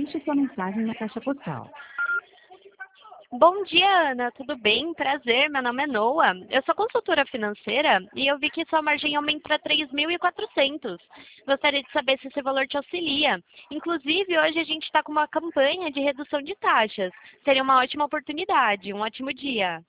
Deixe sua mensagem na caixa postal. Bom dia, Ana. Tudo bem? Prazer. Meu nome é Noa. Eu sou consultora financeira e eu vi que sua margem aumenta para 3.400. Gostaria de saber se esse valor te auxilia. Inclusive, hoje a gente está com uma campanha de redução de taxas. Seria uma ótima oportunidade. Um ótimo dia.